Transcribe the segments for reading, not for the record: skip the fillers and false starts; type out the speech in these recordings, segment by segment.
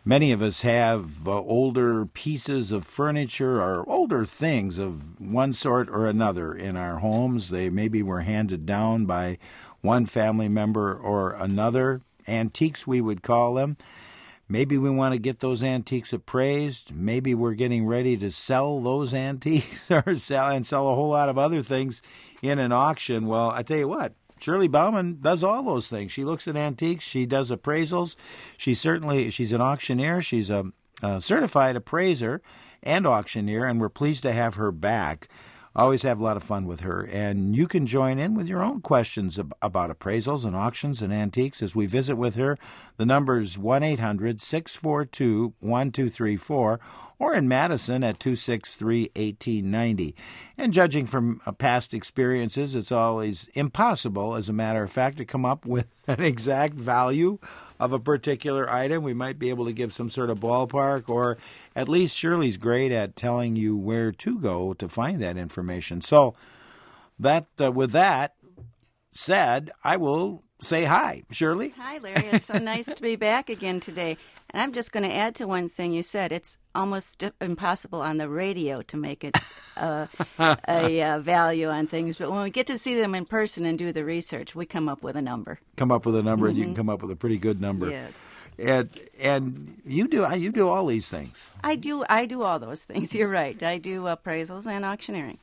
Many of us have older pieces of furniture or older things of one sort or another in our homes. They maybe were handed down by one family member or another. Antiques, we would call them. Maybe we want to get those antiques appraised. Maybe we're getting ready to sell those antiques or sell a whole lot of other things in an auction. Well, I tell you what, Shirley Bauman does all those things. She looks at antiques. She does appraisals. She's an auctioneer. She's a certified appraiser and auctioneer, and we're pleased to have her back. Always have a lot of fun with her. And you can join in with your own questions about appraisals and auctions and antiques as we visit with her. The number is 1-800-642-1234 or in Madison at 263-1890. And judging from past experiences, it's always impossible, as a matter of fact, to come up with an exact value of a particular item. We might be able to give some sort of ballpark, or at least Shirley's great at telling you where to go to find that information. So with that said, I will say hi. Shirley? Hi, Larry. It's so nice to be back again today. And I'm just going to add to one thing you said. It's almost impossible on the radio to make it a value on things. But when we get to see them in person and do the research, we come up with a number. And you can come up with a pretty good number. Yes. And you do all these things. I do all those things. You're right. I do appraisals and auctioneering.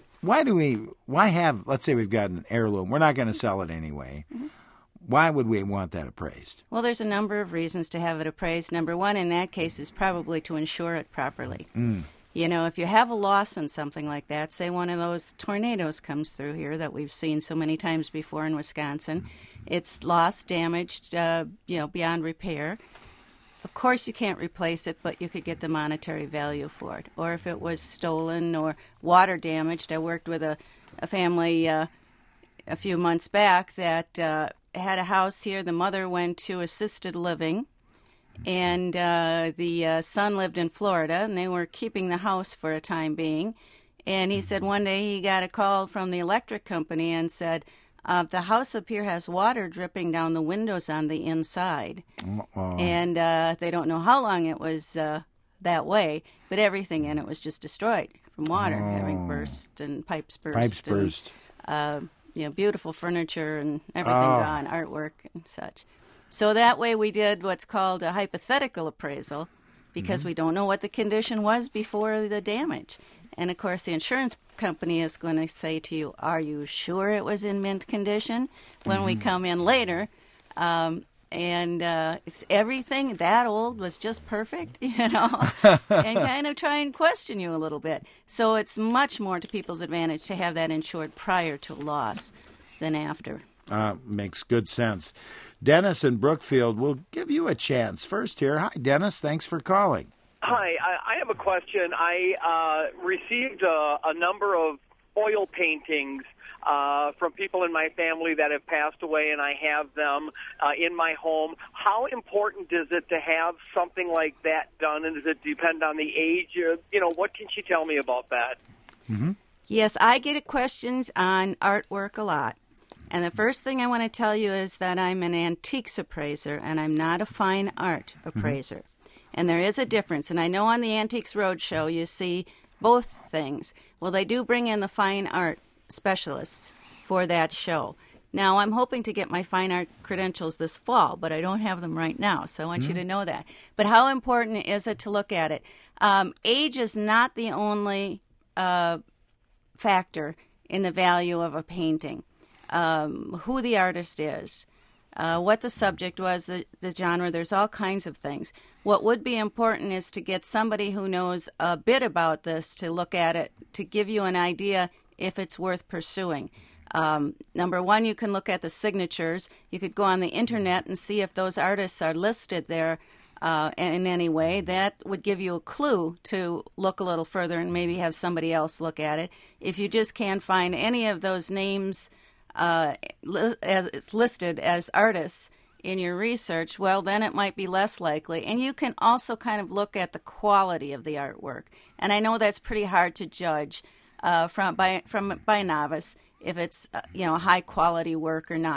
Let's say we've got an heirloom. We're not going to sell it anyway. Mm-hmm. Why would we want that appraised? Well, there's a number of reasons to have it appraised. Number one, in that case, is probably to insure it properly. Mm. You know, if you have a loss in something like that, say one of those tornadoes comes through here that we've seen so many times before in Wisconsin, it's lost, damaged, beyond repair. Of course, you can't replace it, but you could get the monetary value for it. Or if it was stolen or water damaged, I worked with a family a few months back that had a house here. The mother went to assisted living, and the son lived in Florida, and they were keeping the house for a time being. And he said one day he got a call from the electric company and said, the house up here has water dripping down the windows on the inside. And they don't know how long it was that way, but everything in it was just destroyed from water, having burst and pipes burst. Beautiful furniture and everything gone, artwork and such. So that way we did what's called a hypothetical appraisal, because we don't know what the condition was before the damage. And, of course, the insurance company is going to say to you, are you sure it was in mint condition when we come in later? It's everything that old was just perfect, and kind of try and question you a little bit. So it's much more to people's advantage to have that insured prior to loss than after. Makes good sense. Dennis in Brookfield, we'll give you a chance first here. Hi, Dennis. Thanks for calling. Hi. I have a question. I received a number of oil paintings from people in my family that have passed away, and I have them in my home. How important is it to have something like that done, and does it depend on the age? What can she tell me about that? Mm-hmm. Yes, I get questions on artwork a lot. And the first thing I want to tell you is that I'm an antiques appraiser, and I'm not a fine art appraiser. Mm-hmm. And there is a difference. And I know on the Antiques Roadshow you see both things. Well, they do bring in the fine art specialists for that show. Now, I'm hoping to get my fine art credentials this fall, but I don't have them right now, so I want you to know that. But how important is it to look at it? Age is not the only factor in the value of a painting. Who the artist is, what the subject was, the genre, there's all kinds of things. What would be important is to get somebody who knows a bit about this to look at it, to give you an idea if it's worth pursuing. Number one, you can look at the signatures. You could go on the internet and see if those artists are listed there in any way. That would give you a clue to look a little further and maybe have somebody else look at it. If you just can't find any of those names as it's listed as artists in your research, well, then it might be less likely. And you can also kind of look at the quality of the artwork. And I know that's pretty hard to judge by a novice if it's high quality work or not.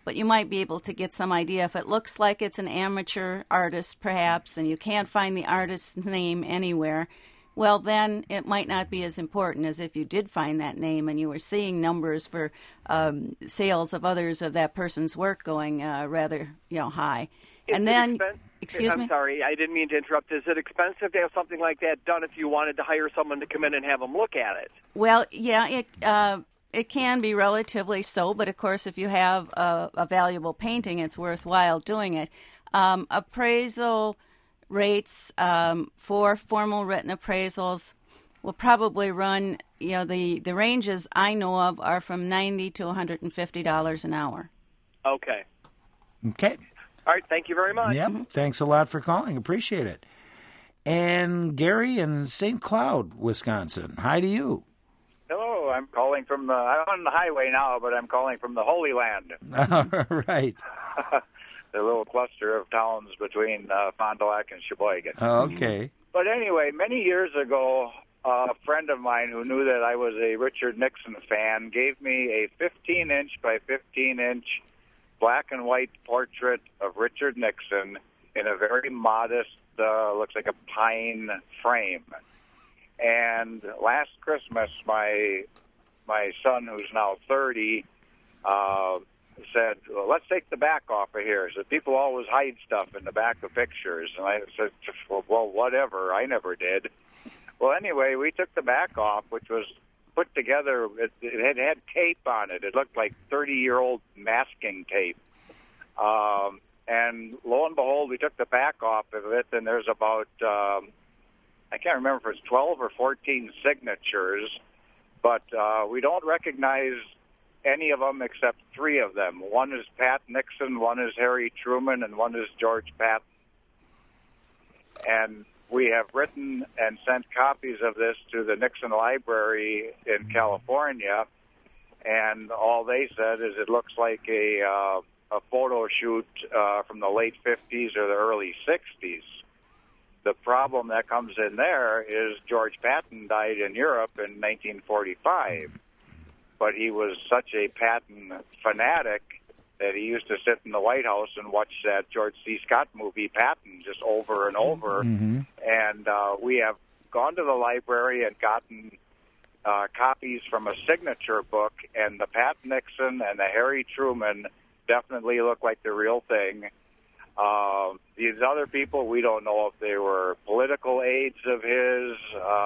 but you might be able to get some idea. If it looks like it's an amateur artist, perhaps, and you can't find the artist's name anywhere, well, then it might not be as important as if you did find that name and you were seeing numbers for sales of others of that person's work going rather, high. And then, excuse me? I'm sorry, I didn't mean to interrupt. Is it expensive to have something like that done if you wanted to hire someone to come in and have them look at it? Well, yeah, it can be relatively so, but of course, if you have a valuable painting, it's worthwhile doing it. Appraisal rates for formal written appraisals will probably run, the ranges I know of are from $90 to $150 an hour. Okay. Okay. All right, thank you very much. Yep, thanks a lot for calling. Appreciate it. And Gary in St. Cloud, Wisconsin. Hi to you. Hello, I'm calling from I'm on the highway now, but I'm calling from the Holy Land. All right. The little cluster of towns between Fond du Lac and Sheboygan. Okay. But anyway, many years ago, a friend of mine who knew that I was a Richard Nixon fan gave me a 15-inch by 15-inch black and white portrait of Richard Nixon in a very modest, looks like a pine frame. And last Christmas, my son, who's now 30, said, well, let's take the back off of here. So people always hide stuff in the back of pictures. And I said, well, whatever. I never did. Well, anyway, we took the back off, which was put together. It had tape on it. It looked like 30-year-old masking tape. And lo and behold, we took the back off of it, and there's about, I can't remember if it's 12 or 14 signatures, but we don't recognize any of them except three of them. One is Pat Nixon, one is Harry Truman, and one is George Patton. And we have written and sent copies of this to the Nixon Library in California, and all they said is it looks like a photo shoot from the late 50s or the early 60s. The problem that comes in there is George Patton died in Europe in 1945, but he was such a Patton fanatic that he used to sit in the White House and watch that George C. Scott movie, Patton, just over and over. Mm-hmm. And we have gone to the library and gotten copies from a signature book, and the Pat Nixon and the Harry Truman definitely look like the real thing. These other people, we don't know if they were political aides of his,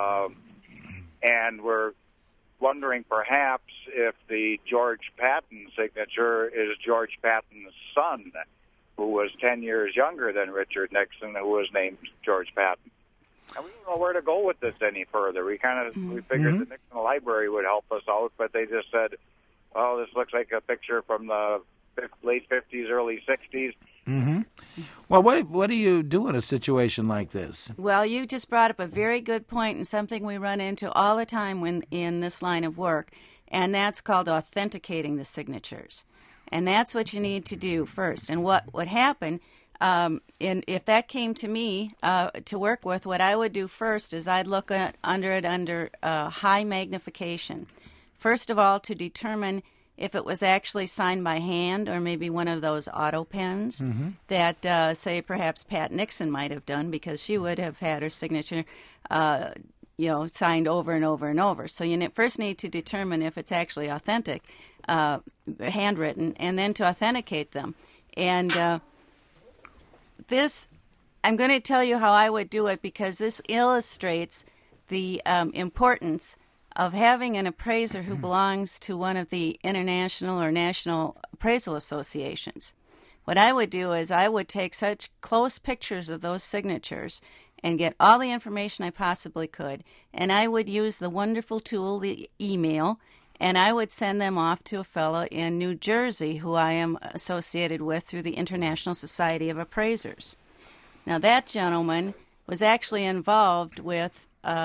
and we're wondering perhaps if the George Patton signature is George Patton's son, who was 10 years younger than Richard Nixon, who was named George Patton. And we don't know where to go with this any further. We figured the Nixon Library would help us out, but they just said, "Oh, this looks like a picture from the late 50s, early 60s." Mm-hmm. Well, what do you do in a situation like this? Well, you just brought up a very good point and something we run into all the time when in this line of work, and that's called authenticating the signatures. And that's what you need to do first. And what would happen, if that came to me to work with, what I would do first is I'd look under it under high magnification. First of all, to determine if it was actually signed by hand or maybe one of those auto pens that, say, perhaps Pat Nixon might have done, because she would have had her signature, signed over and over and over. So you first need to determine if it's actually authentic, handwritten, and then to authenticate them. And this, I'm going to tell you how I would do it, because this illustrates the importance of having an appraiser who belongs to one of the international or national appraisal associations. What I would do is I would take such close pictures of those signatures and get all the information I possibly could, and I would use the wonderful tool, the email, and I would send them off to a fellow in New Jersey who I am associated with through the International Society of Appraisers. Now, that gentleman was actually involved with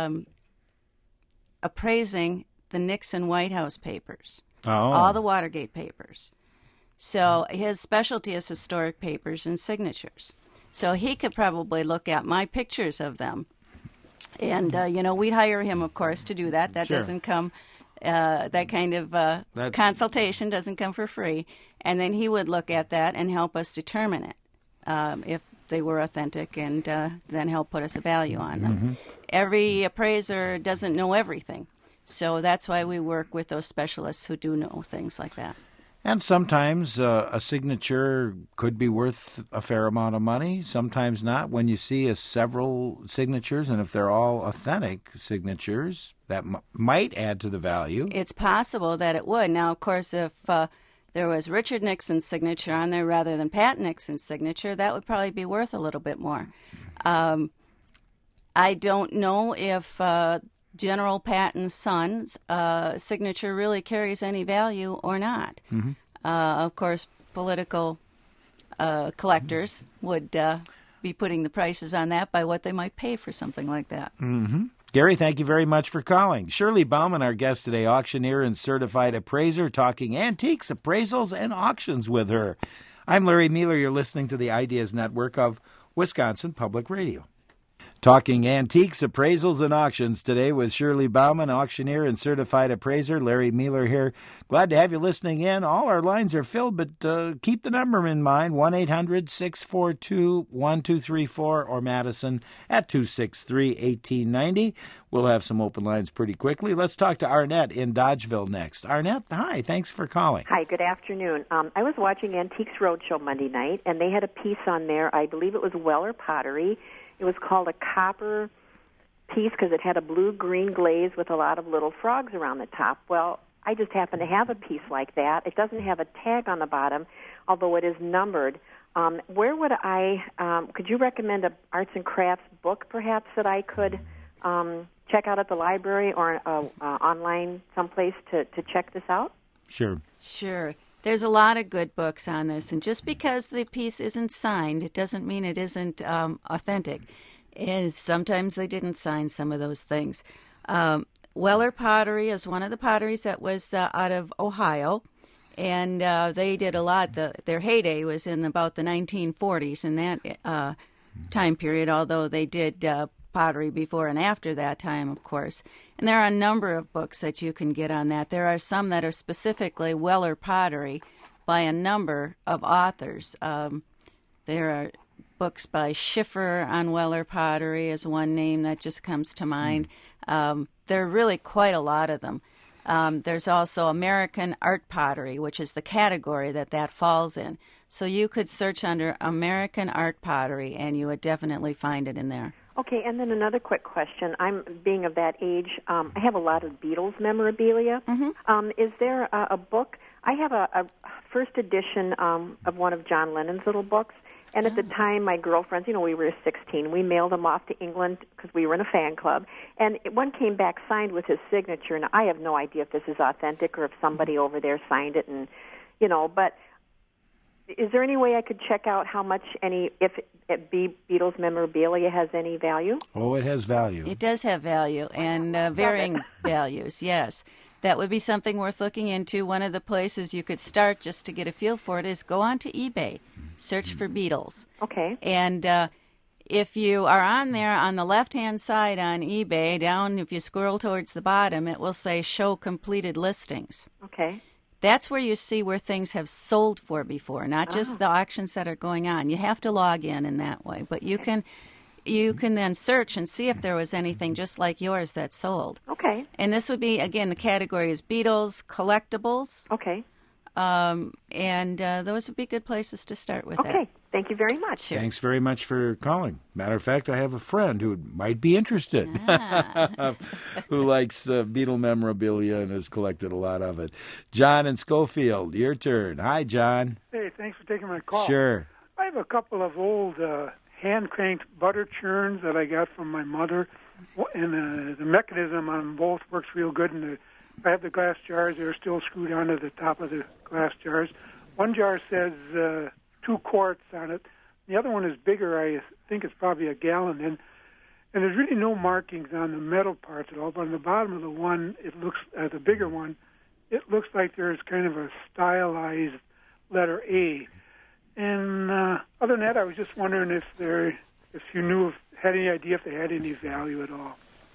appraising the Nixon White House papers, all the Watergate papers. So his specialty is historic papers and signatures. So he could probably look at my pictures of them. And, we'd hire him, of course, to do that. That doesn't come That kind of consultation doesn't come for free. And then he would look at that and help us determine it, if they were authentic, and then help put us a value on them. Mm-hmm. Every appraiser doesn't know everything. So that's why we work with those specialists who do know things like that. And sometimes a signature could be worth a fair amount of money, sometimes not. When you see several signatures, and if they're all authentic signatures, that might add to the value. It's possible that it would. Now, of course, if there was Richard Nixon's signature on there rather than Pat Nixon's signature, that would probably be worth a little bit more. I don't know if General Patton's son's signature really carries any value or not. Mm-hmm. Of course, political collectors would be putting the prices on that by what they might pay for something like that. Mm-hmm. Gary, thank you very much for calling. Shirley Bauman, our guest today, auctioneer and certified appraiser, talking antiques, appraisals, and auctions with her. I'm Larry Mueller. You're listening to the Ideas Network of Wisconsin Public Radio. Talking antiques, appraisals, and auctions today with Shirley Bauman, auctioneer and certified appraiser. Larry Mueller here. Glad to have you listening in. All our lines are filled, but keep the number in mind, 1-800-642-1234, or Madison at 263-1890. We'll have some open lines pretty quickly. Let's talk to Arnett in Dodgeville next. Arnett, hi. Thanks for calling. Hi, good afternoon. I was watching Antiques Roadshow Monday night, and they had a piece on there. I believe it was Weller Pottery. It was called a copper piece because it had a blue-green glaze with a lot of little frogs around the top. Well, I just happen to have a piece like that. It doesn't have a tag on the bottom, although it is numbered. Where would could you recommend a arts and crafts book, perhaps, that I could check out at the library or online someplace to check this out? Sure. There's a lot of good books on this, and just because the piece isn't signed, it doesn't mean it isn't authentic. And sometimes they didn't sign some of those things. Weller Pottery is one of the potteries that was out of Ohio, and they did a lot. Their heyday was in about the 1940s in that time period, although they did pottery before and after that time, of course. And there are a number of books that you can get on that. There are some that are specifically Weller Pottery by a number of authors. There are books by Schiffer on Weller Pottery is one name that just comes to mind. There are really quite a lot of them. There's also American Art Pottery, which is the category that falls in. So you could search under American Art Pottery, and you would definitely find it in there. Okay, and then another quick question. I'm being of that age. I have a lot of Beatles memorabilia. Mm-hmm. Is there a book? I have a first edition of one of John Lennon's little books. And at the time, my girlfriends, we were 16. We mailed them off to England because we were in a fan club. And one came back signed with his signature. And I have no idea if this is authentic or if somebody over there signed it. And, but is there any way I could check out how much if Beatles memorabilia has any value? Oh, it has value. It does have value, and varying values, yes. That would be something worth looking into. One of the places you could start just to get a feel for it is go on to eBay, search for Beatles. Okay. And if you are on there on the left-hand side on eBay, down if you scroll towards the bottom, it will say Show Completed Listings. Okay. That's where you see where things have sold for before, not just the auctions that are going on. You have to log in that way, but you can then search and see if there was anything just like yours that sold. Okay. And this would be, again, the category is Beatles, collectibles. Okay. And those would be good places to start with. Okay. Thank you very much. Sure. Thanks very much for calling. Matter of fact, I have a friend who might be interested who likes Beatle memorabilia and has collected a lot of it. John in Schofield, your turn. Hi, John. Hey, thanks for taking my call. Sure. I have a couple of old hand-cranked butter churns that I got from my mother, and the mechanism on them both works real good. And I have the glass jars. They're still screwed onto the top of the glass jars. One jar says 2 quarts on it. The other one is bigger. I think it's probably a gallon. And there's really no markings on the metal parts at all. But on the bottom of the one, it looks the bigger one. It looks like there's kind of a stylized letter A. And other than that, I was just wondering if you had any idea if they had any value at all.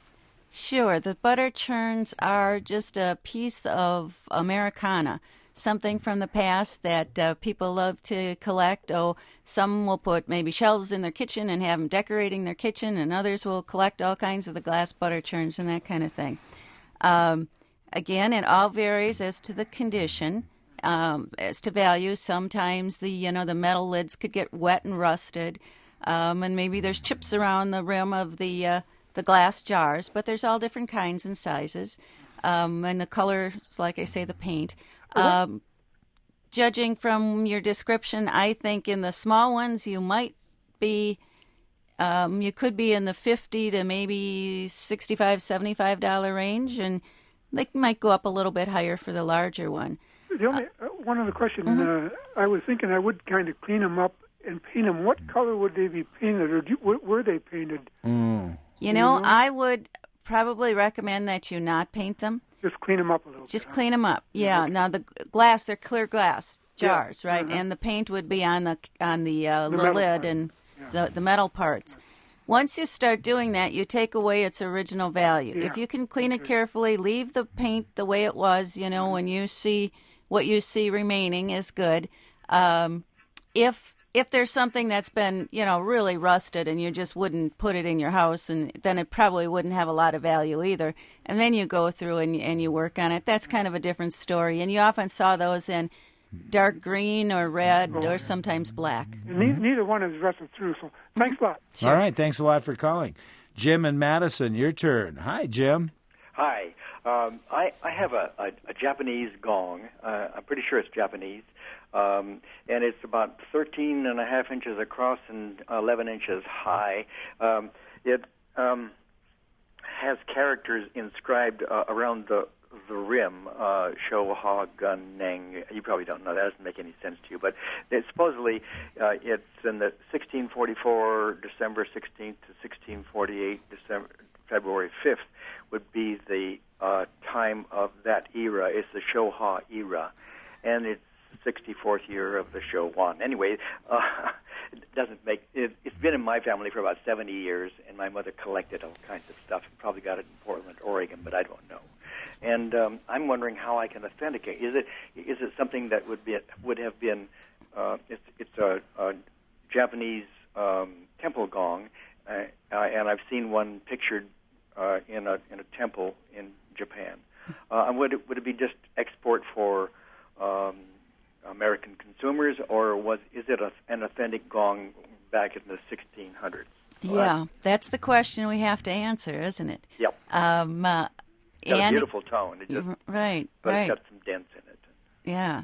Sure. The butter churns are just a piece of Americana, something from the past that people love to collect. Oh, some will put maybe shelves in their kitchen and have them decorating their kitchen, and others will collect all kinds of the glass butter churns and that kind of thing. Again, it all varies as to the condition, as to value. Sometimes the metal lids could get wet and rusted, and maybe there's chips around the rim of the glass jars. But there's all different kinds and sizes, and the colors, like I say, the paint. Judging from your description, I think in the small ones you might be. You could be in the $50 to maybe $65, $75 range, and they might go up a little bit higher for the larger one. The only one other question. I was thinking I would kind of clean them up and paint them. What color would they be painted, or were they painted? You know, I would probably recommend that you not paint them. Just clean them up a little. Just clean them up. Yeah. Now the glass, they're clear glass jars, right? And the paint would be on the lid and the metal parts. Once you start doing that, you take away its original value. If you can clean it carefully, leave the paint the way it was, when you see what you see remaining is good. If there's something that's been, really rusted and you just wouldn't put it in your house, and then it probably wouldn't have a lot of value either. And then you go through and you work on it. That's kind of a different story. And you often saw those in dark green or red or sometimes black. Neither one is rusted through, so thanks a lot. Sure. All right, thanks a lot for calling. Jim and Madison, your turn. Hi, Jim. Hi. I have a Japanese gong. I'm pretty sure it's Japanese. And it's about 13 and a half inches across and 11 inches high. It has characters inscribed around the rim, Shohaganeng. You probably don't know. That doesn't make any sense to you. But supposedly it's in the 1644, December 16th to 1648, February 5th would be the time of that era. It's the Shoha era. And it's the 64th year of the Showan. Anyway, it doesn't make it. It's been in my family for about 70 years, and my mother collected all kinds of stuff. Probably got it in Portland, Oregon, but I don't know. And I'm wondering how I can authenticate. Is it something that would have been? It's a Japanese temple gong, and I've seen one pictured in a temple in Japan. Would it be just export for American consumers, or is it an authentic gong back in the 1600s? Yeah, that's the question we have to answer, isn't it? Yep. It's got a beautiful tone. Right. It's got some dents in it. Yeah.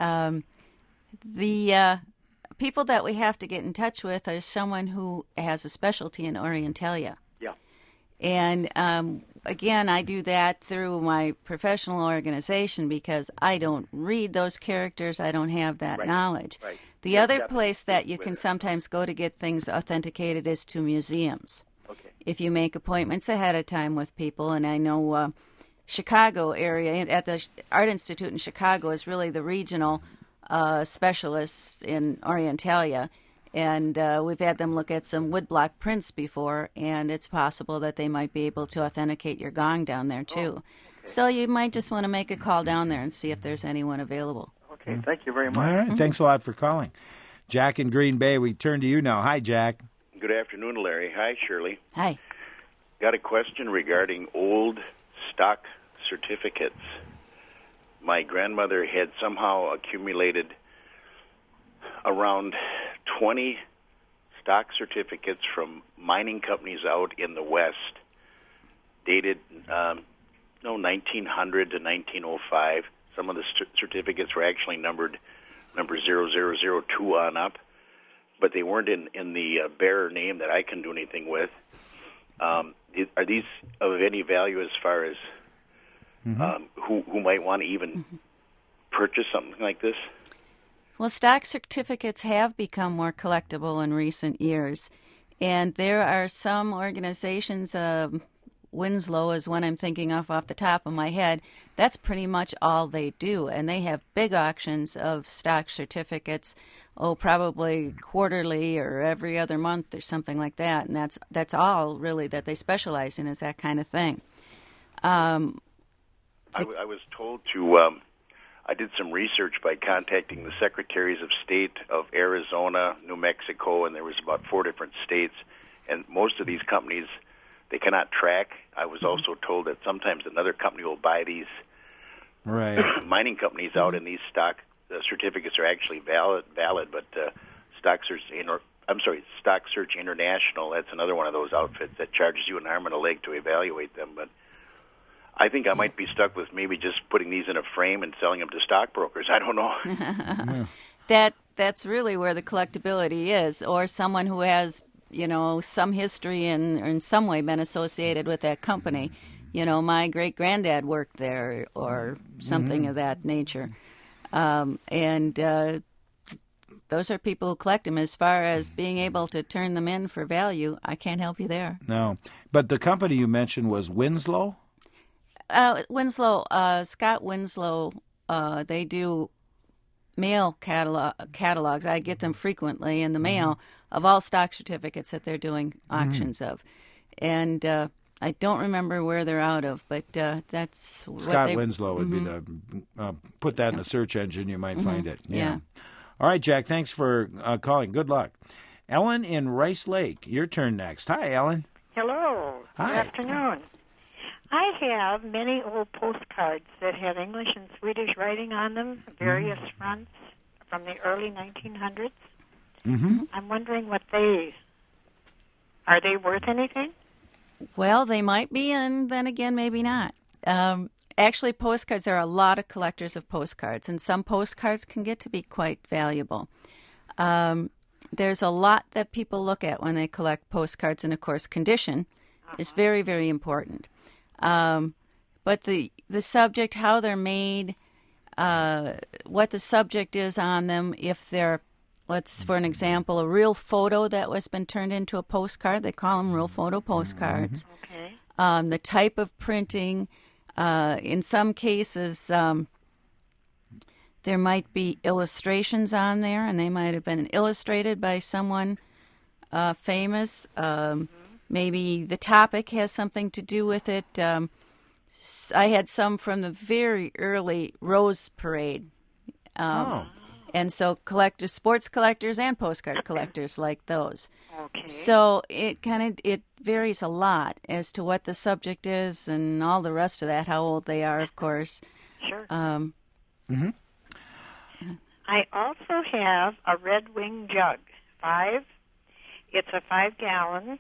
The people that we have to get in touch with are someone who has a specialty in Orientalia. Yeah. And again, I do that through my professional organization because I don't read those characters. I don't have that knowledge. Right. The other place that you can sometimes go to get things authenticated is to museums. Okay. If you make appointments ahead of time with people, and I know Chicago area, at the Art Institute in Chicago is really the regional specialists in Orientalia, and we've had them look at some woodblock prints before, and it's possible that they might be able to authenticate your gong down there too. Okay. So you might just want to make a call down there and see if there's anyone available. Okay, thank you very much. All right, thanks a lot for calling. Jack in Green Bay, we turn to you now. Hi, Jack. Good afternoon, Larry. Hi, Shirley. Hi. Got a question regarding old stock certificates. My grandmother had somehow accumulated around 20 stock certificates from mining companies out in the West, dated 1900 to 1905. Some of the certificates were actually numbered number 0002 on up, but they weren't in the bearer name that I can do anything with. Are these of any value as far as who might want to even purchase something like this? Well, stock certificates have become more collectible in recent years, and there are some organizations, Winslow is one I'm thinking of off the top of my head, that's pretty much all they do, and they have big auctions of stock certificates, probably quarterly or every other month or something like that, and that's all really that they specialize in is that kind of thing. I was told to. I did some research by contacting the secretaries of state of Arizona, New Mexico, and there was about 4 different states. And most of these companies, they cannot track. I was also told that sometimes another company will buy these mining companies out, and these stock certificates are actually valid. But Stock Search International, that's another one of those outfits that charges you an arm and a leg to evaluate them. But I think I might be stuck with maybe just putting these in a frame and selling them to stockbrokers. I don't know. That's really where the collectability is, or someone who has, some history and in some way been associated with that company. My great-granddad worked there or something of that nature. And those are people who collect them. As far as being able to turn them in for value, I can't help you there. No. But the company you mentioned was Winslow? Scott Winslow, they do mail catalogs. I get them frequently in the mail of all stock certificates that they're doing auctions of. And I don't remember where they're out of, but that's Scott Winslow would be the put that in a search engine, you might find it. Yeah. All right, Jack, thanks for calling. Good luck. Ellen in Rice Lake, your turn next. Hi, Ellen. Hello. Hi. Good afternoon. I have many old postcards that have English and Swedish writing on them, various fronts from the early 1900s. I'm wondering are they worth anything? Well, they might be, and then again, maybe not. Actually, postcards, there are a lot of collectors of postcards, and some postcards can get to be quite valuable. There's a lot that people look at when they collect postcards, and of course, condition is very, very important. But the subject, how they're made, what the subject is on them, if they're, for an example, a real photo that was been turned into a postcard, they call them real photo postcards. Okay. The type of printing, in some cases, there might be illustrations on there, and they might have been illustrated by someone famous. Maybe the topic has something to do with it. I had some from the very early Rose Parade. And so sports collectors and postcard collectors like those. Okay. So it varies a lot as to what the subject is and all the rest of that, how old they are, of course. Sure. I also have a Red Wing jug, 5. It's a 5-gallon.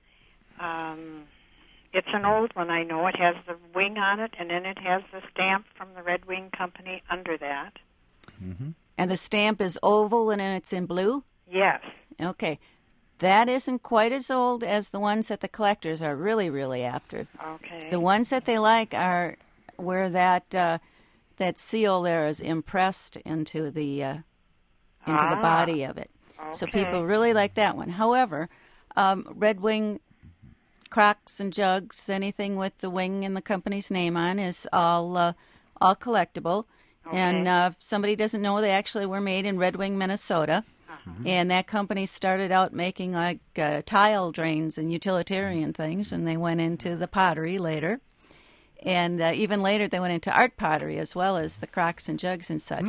It's an old one, I know. It has the wing on it, and then it has the stamp from the Red Wing Company under that. And the stamp is oval and it's in blue? Yes. Okay. That isn't quite as old as the ones that the collectors are really, really after. Okay. The ones that they like are where that seal there is impressed into the body of it. Okay. So people really like that one. However, Red Wing crocks and jugs, anything with the wing and the company's name on, is all collectible. Okay. And if somebody doesn't know, they actually were made in Red Wing, Minnesota. And that company started out making like tile drains and utilitarian things, and they went into the pottery later. And even later, they went into art pottery as well as the crocks and jugs and such.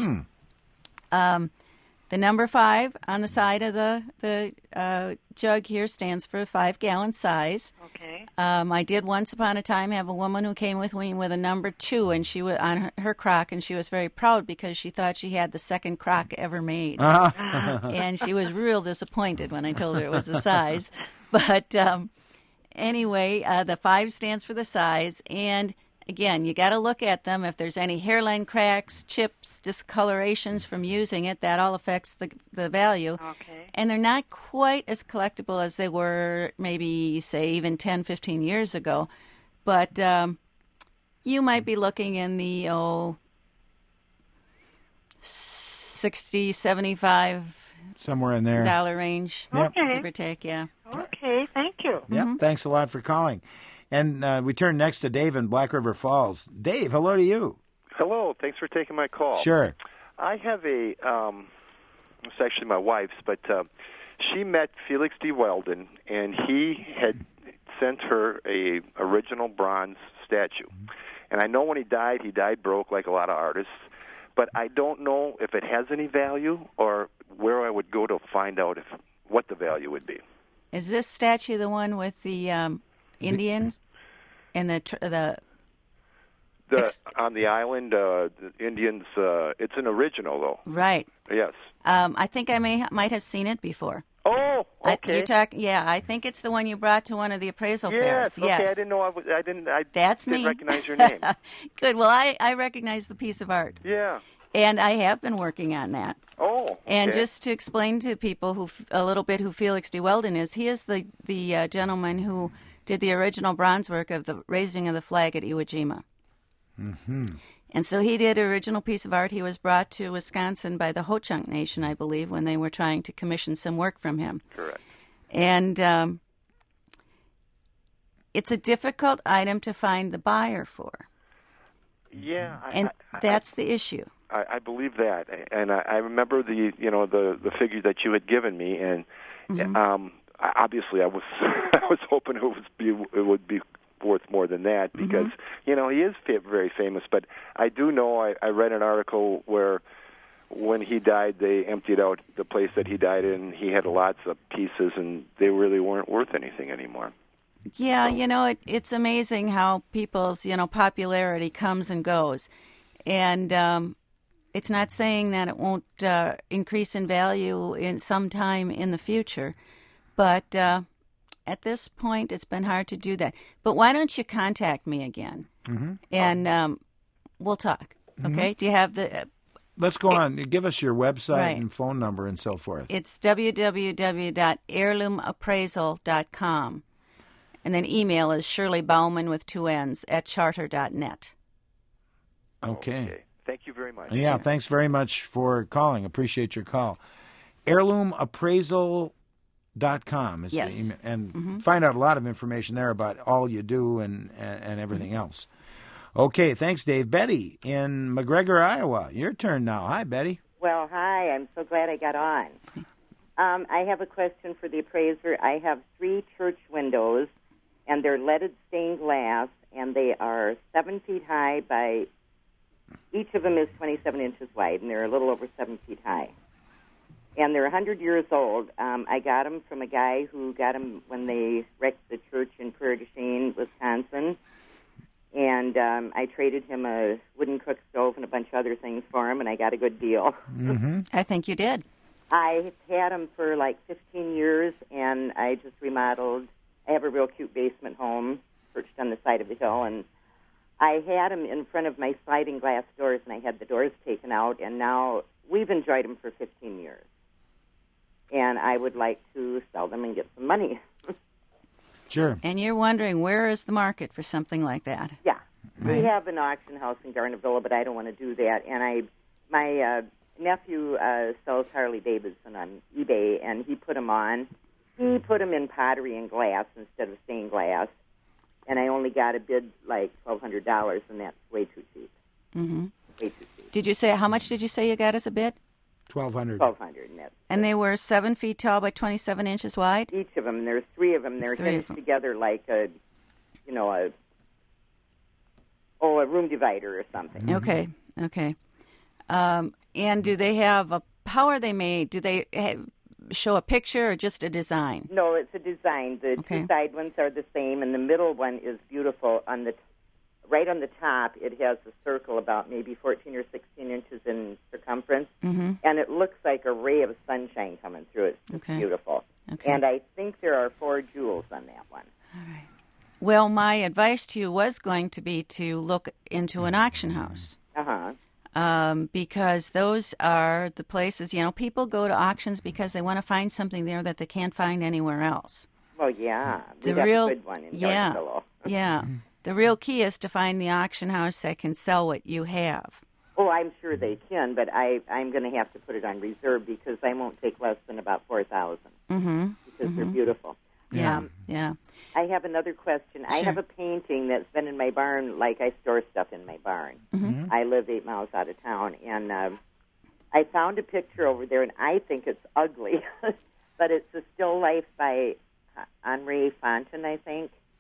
The number 5 on the side of the jug here stands for a 5-gallon size. Okay. I did once upon a time have a woman who came with me with a number 2, and she was on her crock, and she was very proud because she thought she had the second crock ever made. And she was real disappointed when I told her it was the size. But anyway, the 5 stands for the size, and again, you got to look at them. If there's any hairline cracks, chips, discolorations from using it, that all affects the value. Okay. And they're not quite as collectible as they were maybe, say, even 10, 15 years ago. But you might be looking in the, $60, $75 somewhere in there. dollar range, Okay. give or take, yeah. Okay, thank you. Yep, thanks a lot for calling. And we turn next to Dave in Black River Falls. Dave, hello to you. Hello, thanks for taking my call. Sure. I have it's actually my wife's, but she met Felix D. Weldon, and he had sent her a original bronze statue. And I know when he died broke like a lot of artists. But I don't know if it has any value or where I would go to find out what the value would be. Is this statue the one with the Indians and the on the island, the Indians? It's an original, though. Right. Yes. I think I might have seen it before. Oh, okay. I think it's the one you brought to one of the appraisal fairs. Okay, yes. I didn't know. I didn't me. recognize your name. Good. Well, I recognize the piece of art. Yeah. And I have been working on that. Oh. Okay. And just to explain to people who Felix D. Weldon is, he is the gentleman who did the original bronze work of the raising of the flag at Iwo Jima. Mm-hmm. And so he did an original piece of art. He was brought to Wisconsin by the Ho-Chunk Nation, I believe, when they were trying to commission some work from him. Correct. And it's a difficult item to find the buyer for. Yeah. That's the issue. I believe that, and I remember the figure that you had given me, and obviously I was hoping it would be worth more than that because he is very famous. But I do know I read an article where when he died, they emptied out the place that he died in. He had lots of pieces, and they really weren't worth anything anymore. Yeah, it's amazing how people's popularity comes and goes, and it's not saying that it won't increase in value in some time in the future, but at this point, it's been hard to do that. But why don't you contact me again, and we'll talk, okay? Do you have the... Let's go on. Give us your website and phone number and so forth. It's www.heirloomappraisal.com, and then email is Shirley Bauman with 2 N's @charter.net. Okay. Thank you very much. Yeah, thanks very much for calling. Appreciate your call. Heirloomappraisal.com is the email. And find out a lot of information there about all you do and everything else. Okay, thanks, Dave. Betty in McGregor, Iowa. Your turn now. Hi, Betty. Well, hi. I'm so glad I got on. I have a question for the appraiser. I have 3 church windows, and they're leaded stained glass, and they are 7 feet high by... Each of them is 27 inches wide, and they're a little over 7 feet high. And they're 100 years old. I got them from a guy who got them when they wrecked the church in Prairie du Chien, Wisconsin. And I traded him a wooden cook stove and a bunch of other things for him, and I got a good deal. I think you did. I had them for like 15 years, and I just remodeled. I have a real cute basement home perched on the side of the hill, and I had them in front of my sliding glass doors, and I had the doors taken out, and now we've enjoyed them for 15 years. And I would like to sell them and get some money. Sure. And you're wondering, where is the market for something like that? Yeah. Right. We have an auction house in Garnavilla, but I don't want to do that. And my nephew sells Harley Davidson on eBay, and he put them on. He put them in pottery and glass instead of stained glass. And I only got a bid like $1,200, and that's way too cheap. Mm-hmm. Way too cheap. How much did you say you got as a bid? $1,200. $1,200. And they were 7 feet tall by 27 inches wide? Each of them. There's 3 of them. They're hinged together like a room divider or something. Okay. And do they have how are they made? Do they show a picture or just a design? No, it's a design. The 2 side ones are the same, and the middle one is beautiful. Right on the top, it has a circle about maybe 14 or 16 inches in circumference, and it looks like a ray of sunshine coming through it. It's beautiful. Okay. And I think there are 4 jewels on that one. All right. Well, my advice to you was going to be to look into an auction house. Because those are the places, people go to auctions because they want to find something there that they can't find anywhere else. Well, yeah. We have a good one in Garnavilla. Yeah. The real key is to find the auction house that can sell what you have. Oh, I'm sure they can, but I'm going to have to put it on reserve because I won't take less than about $4,000 because they're beautiful. Yeah. I have another question. Sure. I have a painting that's been in my barn, like I store stuff in my barn. I live 8 miles out of town, and I found a picture over there, and I think it's ugly, but it's a still life by Henri Fontaine, I think.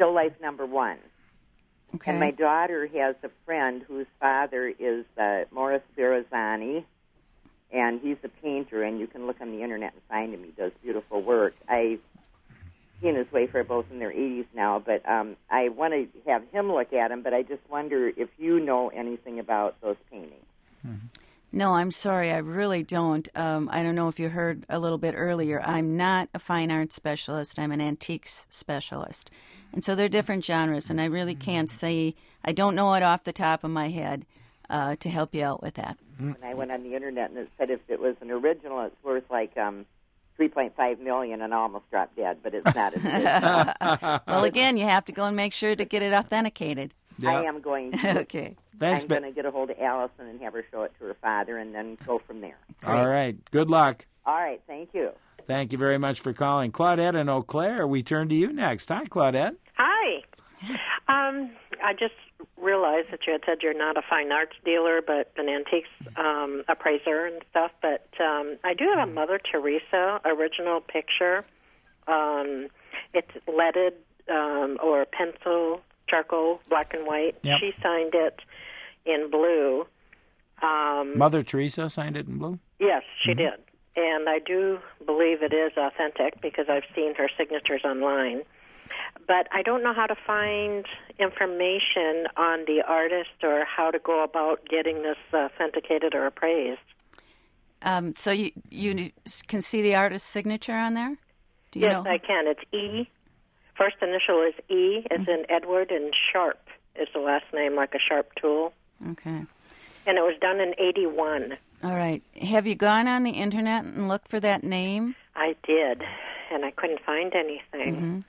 Still Life #1. Okay. And my daughter has a friend whose father is Morris Verrazzani, and he's a painter, and you can look on the internet and find him. He does beautiful work. He and his wife are both in their 80s now, but I want to have him look at them, but I just wonder if you know anything about those paintings. Mm-hmm. No, I'm sorry, I really don't. I don't know if you heard a little bit earlier. I'm not a fine arts specialist. I'm an antiques specialist. And so they're different genres, and I really can't say, I don't know it off the top of my head to help you out with that. And I went on the internet, and it said if it was an original, it's worth like $3.5 million, and I almost dropped dead, but it's not an original. Well, again, you have to go and make sure to get it authenticated. Yeah. I am going to. Okay. Thanks, I'm going to get a hold of Allison and have her show it to her father and then go from there. Great. All right. Good luck. All right. Thank you. Thank you very much for calling. Claudette in Eau Claire, we turn to you next. Hi, Claudette. Hi. I just realized that you had said you're not a fine arts dealer, but an antiques appraiser and stuff. But I do have a Mother Teresa original picture. It's leaded or pencil, charcoal, black and white. Yep. She signed it in blue. Mother Teresa signed it in blue? Yes, she did. And I do believe it is authentic because I've seen her signatures online. But I don't know how to find information on the artist or how to go about getting this authenticated or appraised. So you can see the artist's signature on there? Do you know? I can. It's E. First initial is E, as in Edward, and Sharp is the last name, like a sharp tool. Okay. And it was done in 81. All right. Have you gone on the internet and looked for that name? I did, and I couldn't find anything.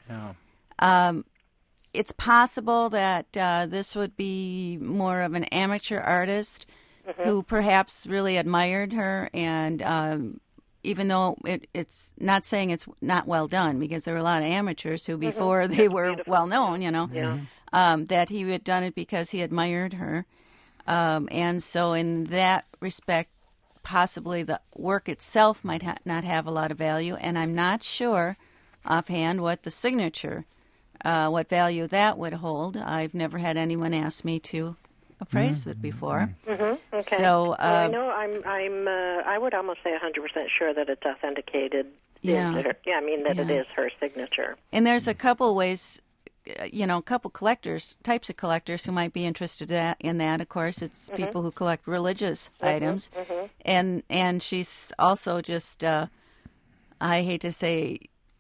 It's possible that this would be more of an amateur artist who perhaps really admired her, and even though it's not saying it's not well done, because there were a lot of amateurs who, before they were well known, that he had done it because he admired her. And so in that respect, possibly the work itself might not have a lot of value, and I'm not sure offhand what the signature, what value that would hold. I've never had anyone ask me to appraise it before. Okay. So I know I would almost say 100% sure that it's authenticated. That it is her signature. And there's a couple ways, a couple types of collectors who might be interested in that. Of course, it's people who collect religious items. And she's also just, I hate to say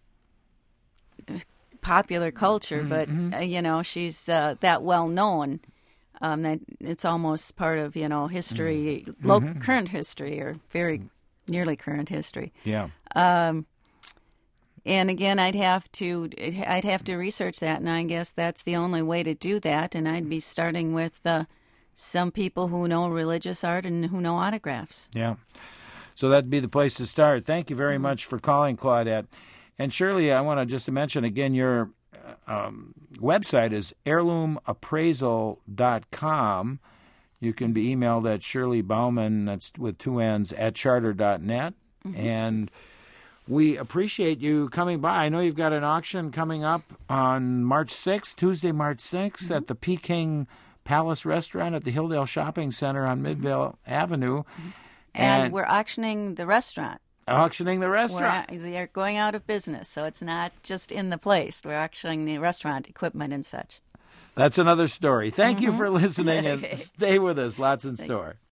popular culture, but, she's that well known that it's almost part of, history, current history, or very nearly current history. Yeah. And again, I'd have to research that, and I guess that's the only way to do that. And I'd be starting with some people who know religious art and who know autographs. Yeah. So that'd be the place to start. Thank you very much for calling, Claudette. And Shirley, I want to just mention again, your website is heirloomappraisal.com. You can be emailed at Shirley Bauman, that's with 2 N's, at charter.net. And we appreciate you coming by. I know you've got an auction coming up on March 6th, Tuesday, March 6th, at the Peking Palace Restaurant at the Hilldale Shopping Center on Midvale Avenue. And we're auctioning the restaurant. They're going out of business, so it's not just in the place. We're auctioning the restaurant equipment and such. That's another story. Thank you for listening, and stay with us. Lots in store.